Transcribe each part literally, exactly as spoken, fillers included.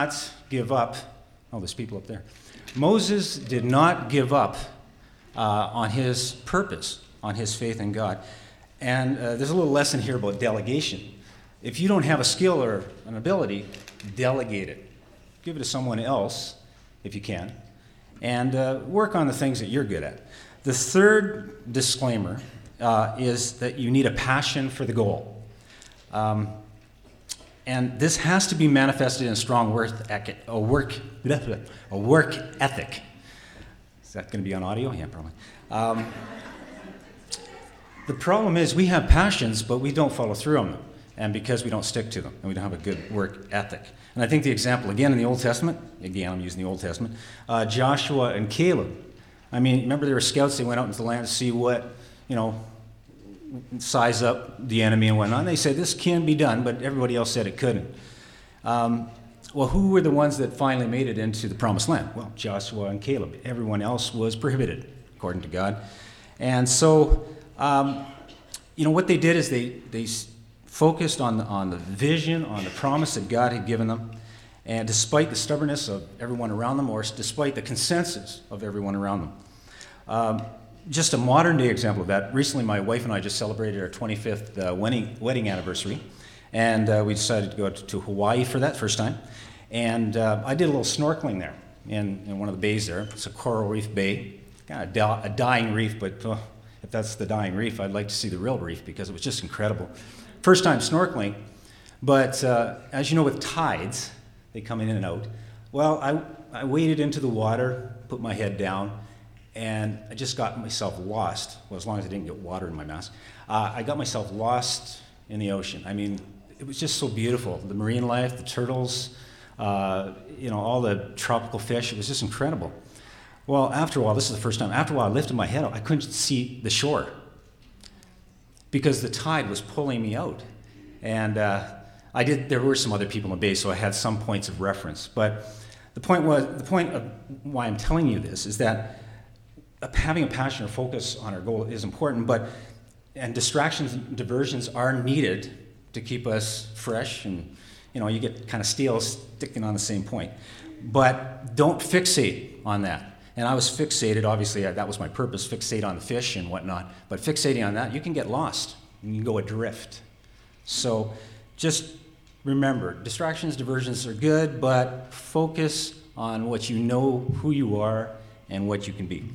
not give up. Oh, there's people up there. Moses did not give up uh, on his purpose, on his faith in God. And uh, there's a little lesson here about delegation. If you don't have a skill or an ability, delegate it. Give it to someone else, if you can, and uh, work on the things that you're good at. The third disclaimer uh, is that you need a passion for the goal. Um, and this has to be manifested in a strong work, a work, a work ethic. Is that going to be on audio? Yeah, probably. Um, the problem is we have passions, but we don't follow through on them, and because we don't stick to them, and we don't have a good work ethic. And I think the example, again, in the Old Testament, again, I'm using the Old Testament, uh, Joshua and Caleb. I mean, remember they were scouts, they went out into the land to see what, you know, size up the enemy and whatnot. And they said, this can be done, but everybody else said it couldn't. Um, well, who were the ones that finally made it into the Promised Land? Well, Joshua and Caleb. Everyone else was prohibited, according to God. And so, um, you know, what they did is they they focused on the, on the vision, on the promise that God had given them, and despite the stubbornness of everyone around them, or despite the consensus of everyone around them. Um, just a modern day example of that. Recently, my wife and I just celebrated our twenty-fifth uh, wedding, wedding anniversary, and uh, we decided to go to, to Hawaii for that first time. And uh, I did a little snorkeling there in, in one of the bays there. It's a coral reef bay, kind of di- a dying reef, but uh, if that's the dying reef, I'd like to see the real reef because it was just incredible. First time snorkeling, but uh, as you know with tides, they come in and out. Well, I, I waded into the water, put my head down, and I just got myself lost. Well, as long as I didn't get water in my mask. Uh, I got myself lost in the ocean. I mean, it was just so beautiful. The marine life, the turtles, uh, you know, all the tropical fish, it was just incredible. Well, after a while, this is the first time, after a while I lifted my head up, I couldn't see the shore because the tide was pulling me out. And uh, I did, there were some other people in the bay, so I had some points of reference. But the point was, the point of why I'm telling you this is that having a passion or focus on our goal is important, but and distractions and diversions are needed to keep us fresh, and you know, you get kind of stale sticking on the same point. But don't fixate on that. And I was fixated, obviously, that was my purpose, fixate on the fish and whatnot. But fixating on that, you can get lost. You can go adrift. So just remember, distractions, diversions are good, but focus on what you know, who you are, and what you can be.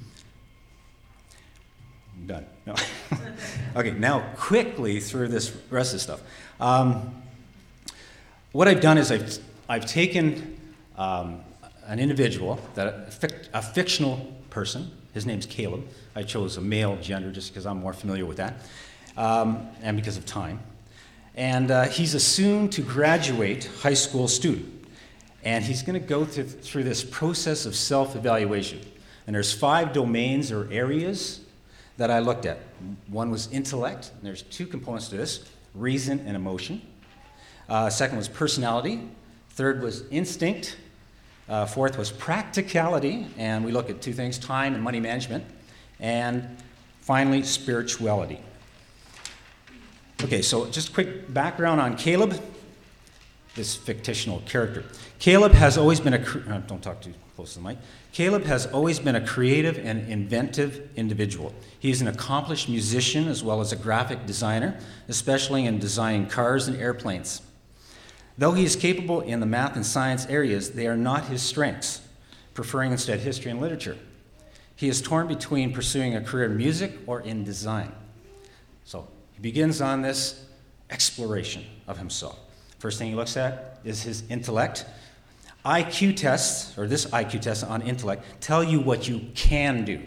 I'm done. No. Okay, now quickly through this rest of this stuff. Um, what I've done is I've, I've taken um, an individual, that a, fic- a fictional person. His name's Caleb. I chose a male gender just because I'm more familiar with that, um, and because of time. And uh, he's a soon-to-graduate high school student. And he's going to go through, through this process of self-evaluation. And there's five domains or areas that I looked at. One was intellect, and there's two components to this, reason and emotion. Uh, second was personality. Third was instinct. Uh, fourth was practicality, and we look at two things, time and money management. And finally, spirituality. Okay, so just a quick background on Caleb, this fictional character. Caleb has always been a, uh, don't talk too close to the mic. Caleb has always been a creative and inventive individual. He's an accomplished musician as well as a graphic designer, especially in designing cars and airplanes. Though he is capable in the math and science areas, they are not his strengths, preferring instead history and literature. He is torn between pursuing a career in music or in design. So he begins on this exploration of himself. First thing he looks at is his intellect. I Q tests, or this I Q test on intellect, tell you what you can do.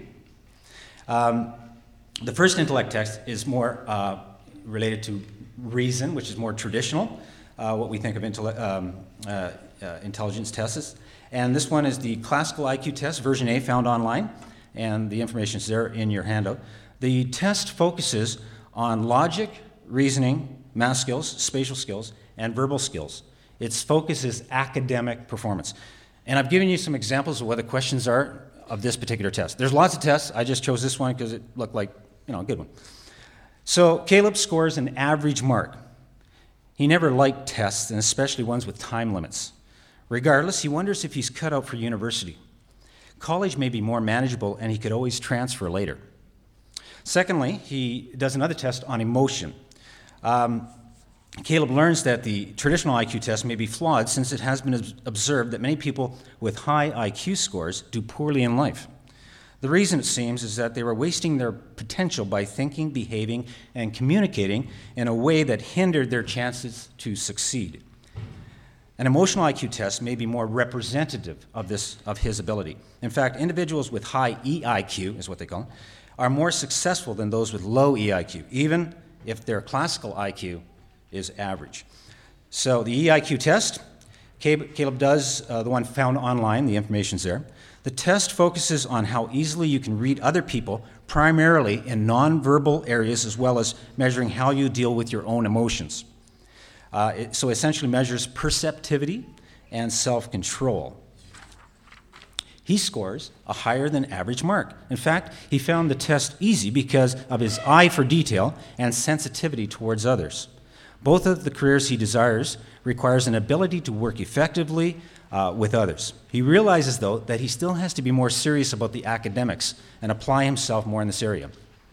Um, the first intellect test is more uh, related to reason, which is more traditional, uh, what we think of intelle- um, uh, uh, intelligence tests. And this one is the classical I Q test, version A, found online, and the information is there in your handout. The test focuses on logic, reasoning, math skills, spatial skills, and verbal skills. Its focus is academic performance. And I've given you some examples of what the questions are of this particular test. There's lots of tests. I just chose this one because it looked like, you know, a good one. So Caleb scores an average mark. He never liked tests, and especially ones with time limits. Regardless, he wonders if he's cut out for university. College may be more manageable, and he could always transfer later. Secondly, he does another test on emotion. Um, Caleb learns that the traditional I Q test may be flawed, since it has been observed that many people with high I Q scores do poorly in life. The reason, it seems, is that they were wasting their potential by thinking, behaving, and communicating in a way that hindered their chances to succeed. An emotional I Q test may be more representative of this, of his ability. In fact, individuals with high E I Q, is what they call it, are more successful than those with low E I Q, even if their classical I Q is average. So the E I Q test, Caleb does uh, the one found online, the information's there. The test focuses on how easily you can read other people, primarily in nonverbal areas, as well as measuring how you deal with your own emotions. Uh, it, so essentially measures perceptivity and self-control. He scores a higher than average mark. In fact, he found the test easy because of his eye for detail and sensitivity towards others. Both of the careers he desires requires an ability to work effectively uh, with others. He realizes, though, that he still has to be more serious about the academics and apply himself more in this area.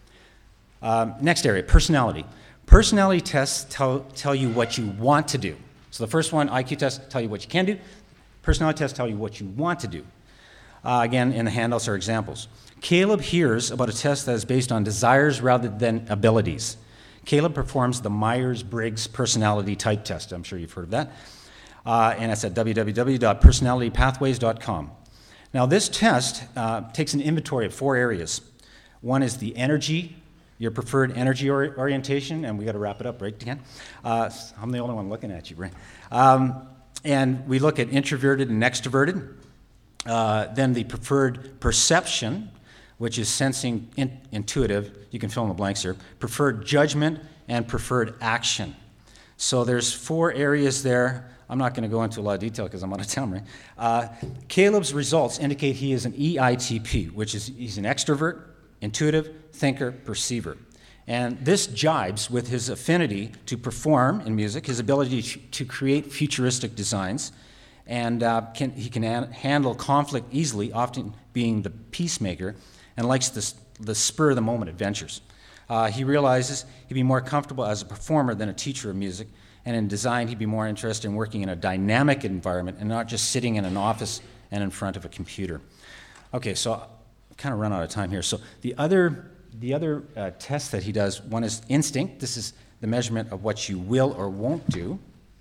Um, next area, personality. Personality tests tell, tell you what you want to do. So the first one, I Q tests, tell you what you can do. Personality tests tell you what you want to do. Uh, again, in the handouts are examples. Caleb hears about a test that is based on desires rather than abilities. Caleb performs the Myers-Briggs personality type test. I'm sure you've heard of that. Uh, and it's at w w w dot personality pathways dot com. Now, this test uh, takes an inventory of four areas. One is the energy, your preferred energy or- orientation, and we got to wrap it up, right, Dan? Uh, I'm the only one looking at you, right? Um, and we look at introverted and extroverted. Uh, then the preferred perception, which is sensing, in, intuitive, you can fill in the blanks here, preferred judgment, and preferred action. So there's four areas there. I'm not going to go into a lot of detail because I'm out of time, right? Uh, Caleb's results indicate he is an E I T P, which is he's an extrovert, intuitive, thinker, perceiver. And this jibes with his affinity to perform in music, his ability to create futuristic designs, and uh, can, he can an- handle conflict easily, often being the peacemaker, and likes the, the spur-of-the-moment adventures. Uh, he realizes he'd be more comfortable as a performer than a teacher of music, and in design he'd be more interested in working in a dynamic environment and not just sitting in an office and in front of a computer. Okay, so I've kind of run out of time here. So the other, the other uh, test that he does, one is instinct. This is the measurement of what you will or won't do.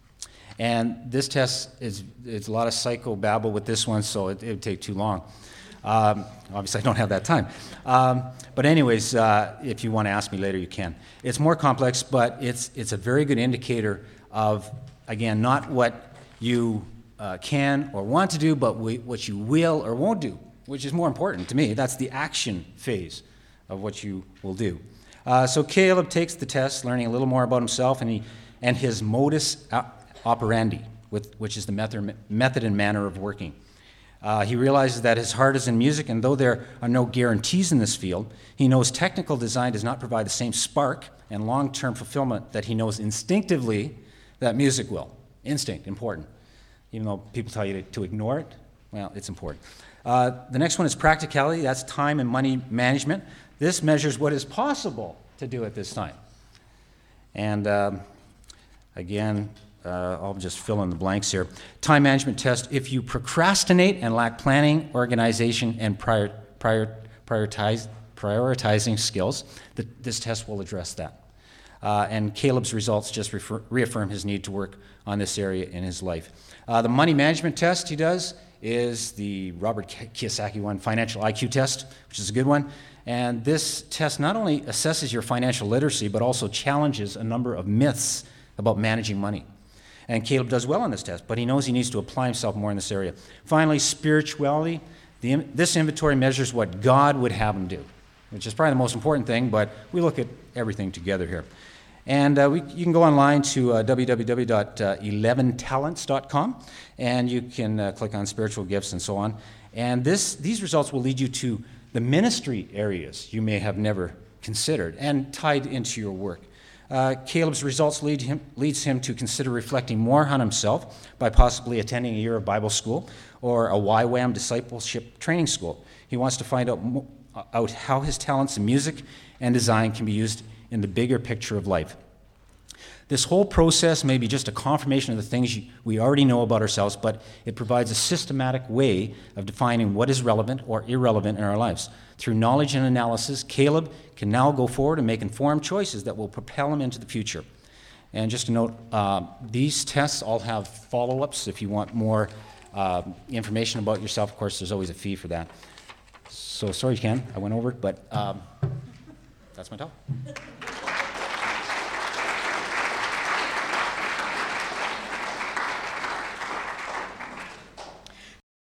And this test is it's a lot of psychobabble with this one, so it, it would take too long. Um, obviously, I don't have that time. Um, but anyways, uh, if you want to ask me later, you can. It's more complex, but it's it's a very good indicator of, again, not what you uh, can or want to do, but we, what you will or won't do, which is more important to me. That's the action phase of what you will do. Uh, so Caleb takes the test, learning a little more about himself and he and his modus operandi, with, which is the method, method and manner of working. Uh, he realizes that his heart is in music, and though there are no guarantees in this field, he knows technical design does not provide the same spark and long-term fulfillment that he knows instinctively that music will. Instinct, important. Even though people tell you to, to ignore it, well, it's important. Uh, the next one is practicality. That's time and money management. This measures what is possible to do at this time. And um, again, Uh, I'll just fill in the blanks here. Time management test. If you procrastinate and lack planning, organization, and prior, prior, prioritize, prioritizing skills, the, this test will address that. Uh, and Caleb's results just refer, reaffirm his need to work on this area in his life. Uh, the money management test he does is the Robert Kiyosaki one, financial I Q test, which is a good one. And this test not only assesses your financial literacy, but also challenges a number of myths about managing money. And Caleb does well on this test, but he knows he needs to apply himself more in this area. Finally, spirituality. The, this inventory measures what God would have him do, which is probably the most important thing, but we look at everything together here. And uh, we, you can go online to uh, w w w dot eleven talents dot com, and you can uh, click on spiritual gifts and so on. And this, these results will lead you to the ministry areas you may have never considered and tied into your work. Uh, Caleb's results lead him, leads him to consider reflecting more on himself by possibly attending a year of Bible school or a Y WAM discipleship training school. He wants to find out, mo- out how his talents in music and design can be used in the bigger picture of life. This whole process may be just a confirmation of the things you, we already know about ourselves, but it provides a systematic way of defining what is relevant or irrelevant in our lives. Through knowledge and analysis, Caleb can now go forward and make informed choices that will propel him into the future. And just a note, uh, these tests all have follow-ups. If you want more uh, information about yourself, of course, there's always a fee for that. So sorry, Ken, I went over it, but um, that's my talk.